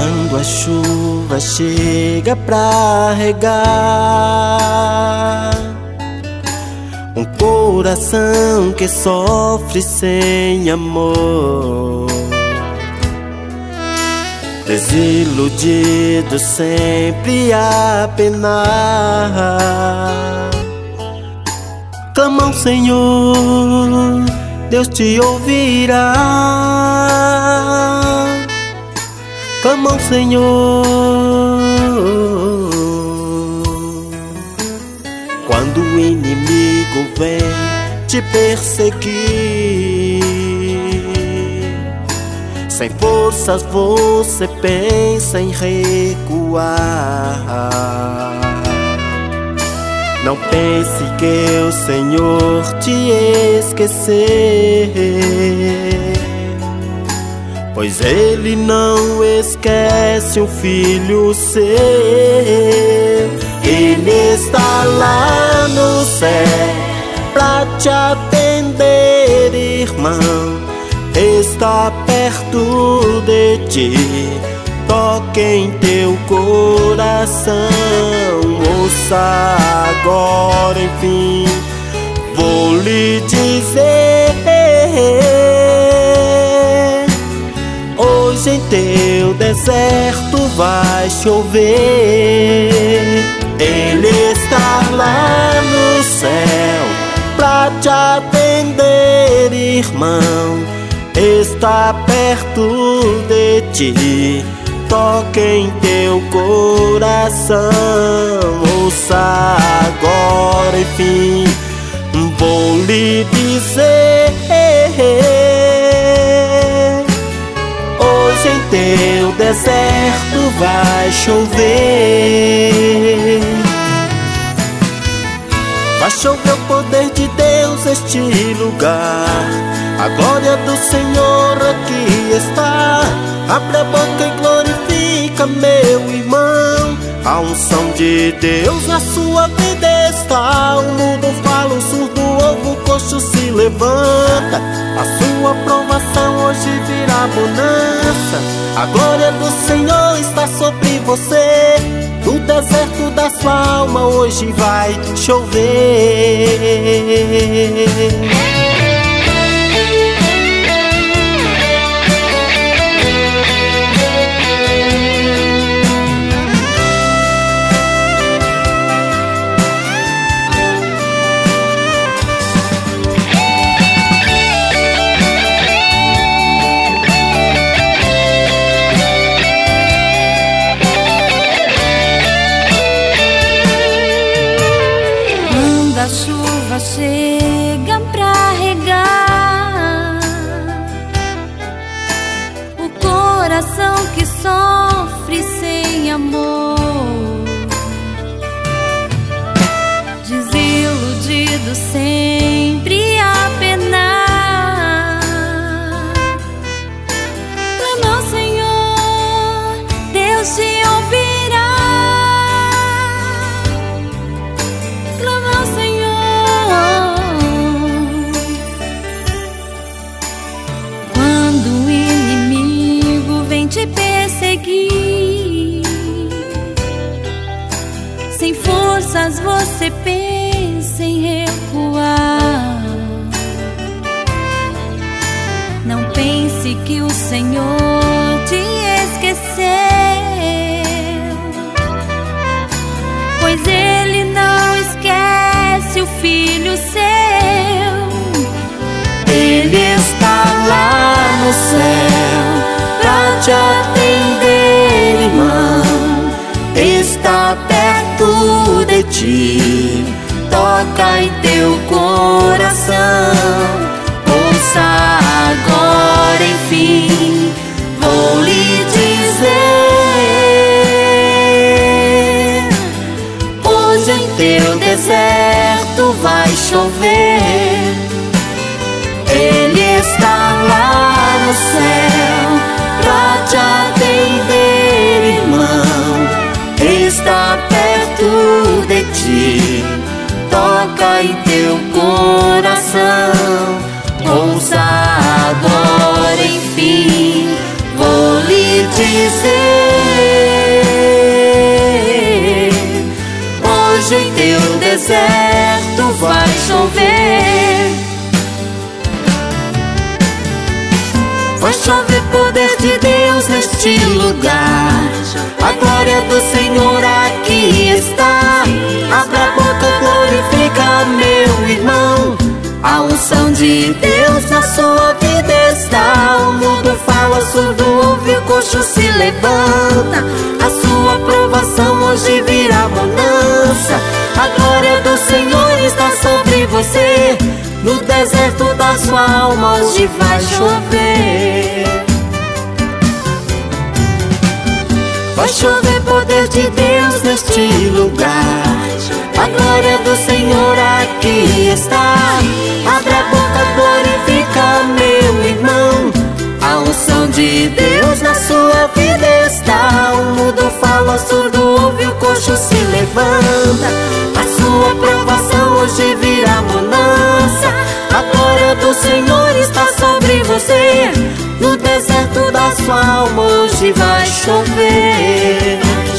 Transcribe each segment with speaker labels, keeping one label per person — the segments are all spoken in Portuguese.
Speaker 1: Quando a chuva chega pra regar um coração que sofre sem amor, desiludido sempre a penar, clama ao Senhor, Deus te ouvirá. Clama ao Senhor. Quando o inimigo vem te perseguir, sem forças você pensa em recuar. Não pense que o Senhor te esquecer, pois Ele não esquece um filho seu. Ele está lá no céu pra te atender, irmão. Está perto de ti, toque em teu coração. Ouça agora, enfim, vou lhe dizer: hoje em teu deserto vai chover. Ele está lá no céu pra te atender, irmão. Está perto de ti, toque em teu coração. Ouça agora, enfim, vou lhe dizer: hoje em teu deserto vai chover. Vai chover o poder de Deus neste lugar. A glória do Senhor aqui está. Abre a boca e glorifica, meu irmão. A unção de Deus na sua vida está. O mudo fala, o surdo ouve, o coxo se levanta. A sua provação hoje virá bonança. A glória do Senhor está sobre você. No deserto da sua alma hoje vai chover.
Speaker 2: A chuva chega pra regar o coração que sofre sem amor, desiludido sempre a penar. Clama ao Senhor, Deus te ouvirá. Te perseguir, sem forças você pensa em recuar. Não pense que o Senhor te esqueceu, pois Ele não esquece o filho seu.
Speaker 1: Ele está lá no céu pra te atender, irmão. Está perto de ti, toca em teu coração. Ouça agora, enfim, vou lhe dizer: hoje em teu deserto vai chover. Ele está lá no céu pra te atender, irmão. Está perto de ti, toca em teu coração. Ouça agora, enfim, vou lhe dizer:
Speaker 2: deserto vai chover. Vai chover poder de Deus neste lugar. A glória do Senhor aqui está. Abra a boca, glorifica meu irmão. A unção de Deus na sua vida está. O mudo fala, surdo ouve, o coxo se levanta. A sua aprovação hoje virá bonança. A glória do Senhor está sobre você. No deserto da sua alma hoje vai chover. Vai chover poder de Deus neste lugar. A glória do Senhor aqui está. Abre a boca, glorifica meu irmão. A unção de Deus na sua vida está. O mudo fala, surdo ouve, o coxo se levanta. A sua aprovação hoje virá bonança. A glória do Senhor está sobre você. No deserto da sua alma hoje vai chover.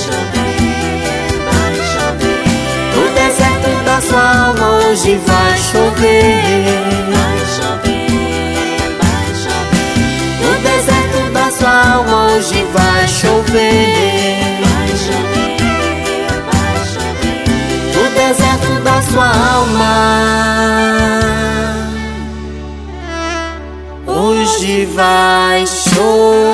Speaker 2: No deserto da sua alma hoje vai chover. No deserto da sua alma hoje vai chover. No deserto da sua alma hoje vai chover.